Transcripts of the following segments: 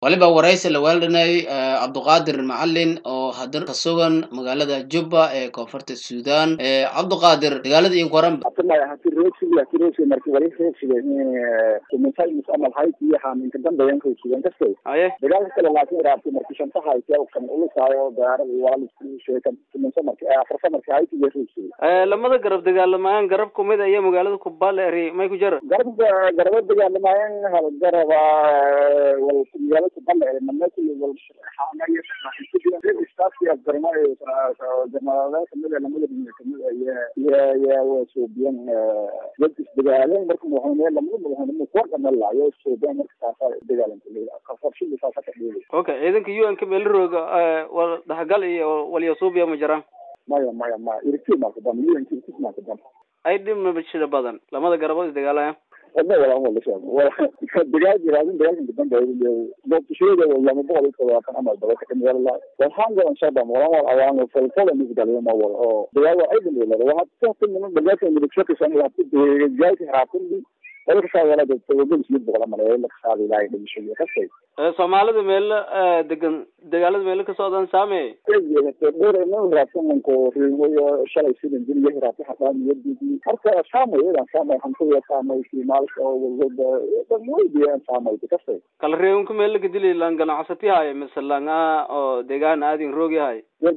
waliba waraysi la weeldhanay Cabduqaadir Macallin oo hadar ka sugan magaalada Jubba ee koonfurta Suudaan. Cabduqaadir dagaaladii qoran markii amal hayti waxaan inta dambeeyay ku sugan kastay dagaalka kale laakiin raabti markii shanta hayti oo kan uu saayo daarada walaal isku sheekan markii afarta markii hayti yeeshay lamada garab dagaalamayaan garab kumid ay magaalada Kubbaleeri may ku jira garab dagaalamayaan hal garaba wal magaalada Kubbaleeri manaki wal xaamaya waxay istaasiya garmay jamaalada kamid lamada وسوبيان جد دجالين مركم وهنا لما وقعنا الله سوبيان مركز دجالين خفف شيء فاصل كبير. أوكي إذا كيو أنك بيلروج والدهجال واليسوبيا مجرم. ما يركي ما قدام يركي ما قدام. أيدي ما بتشيل بدن لما ده جربوا دجالين. والله دجال جرازين قدام ده بتشيل ولا ما بقول كذا كان عمل ده كان يلا والحمد لله إن شاء الله ولا أوان وفلفل نقدر ما هو دجال أيضا ولا واحد تحت من دجال اللي بتشوف سنة دجال هاكل ولا كسر ولا تقول شيء بقول ما لا كسر لا يدري شيء كسر. Soomaalida meel dagaalada meel ka socdaan saamay inuu raadsan ko riyo shalay sidin dil raadsan xataa yadii marka saamay hantiya saamay maalka oo wada mooyay saamay kasay kala reeynku meel laga dilay lan ganacsatii hay misalanga oo deegaan aadin roog yahay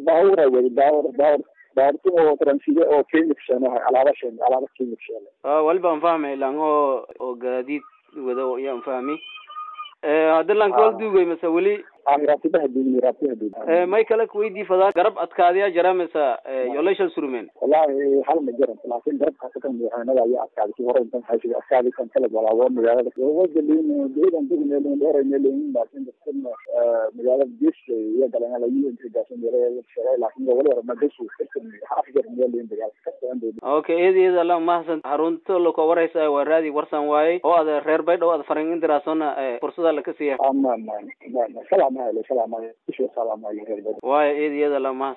baartu oo transiga oo Kenya alaaba Kenya walba fahmay lan oo gaadiid wada oo yaan fahmay هذا لان كل دوغي مسا ولي راتبها ما يكلك ويدي فضا قرب أتكاديا جرامسا يوليش السرومين والله حال ما جرم لكن قرب حتى أنا لا أتكادي ورا أنت حاجة أتكادي كان كلب ولا عوام مجال هو اللي بعيد عن دون اللي دور اللي لكن بس مجال الجيش يقدر أنا لا يمكن جالسين ولا شراء لكن ولا ما جيش حافظ اللي مجال أوكي هذه الله ما حسن هارون تلو كوريس ورادي ورسان واي هو هذا خير بيت هو هذا فرنجين دراسنا فرصة لك سيا سلام عليكم. واي إيه هذا الله ما